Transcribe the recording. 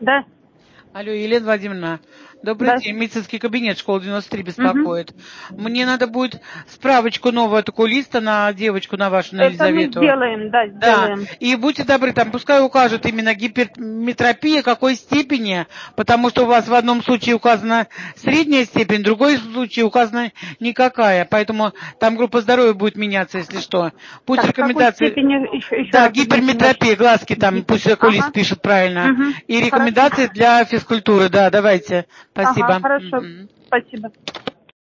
Да. Алло, Елена Владимировна, добрый день. Медицинский кабинет, школа 93 беспокоит. Мне надо будет справочку нового такого листа на девочку, на вашу, на Это мы Елизавету. сделаем, да, сделаем. Да, и будьте добры, там пускай укажут именно гиперметропия, какой степени, потому что у вас в одном случае указана средняя степень, в другой случае указана никакая, поэтому там группа здоровья будет меняться, если что. Пусть Так, рекомендации... какой степени еще Да, раз, извините, гиперметропия, глазки там, пусть такой лист Ага. пишет правильно. Угу. И Хорошо. рекомендации для физкультуры, да, давайте. Ага, Спасибо. хорошо. Спасибо.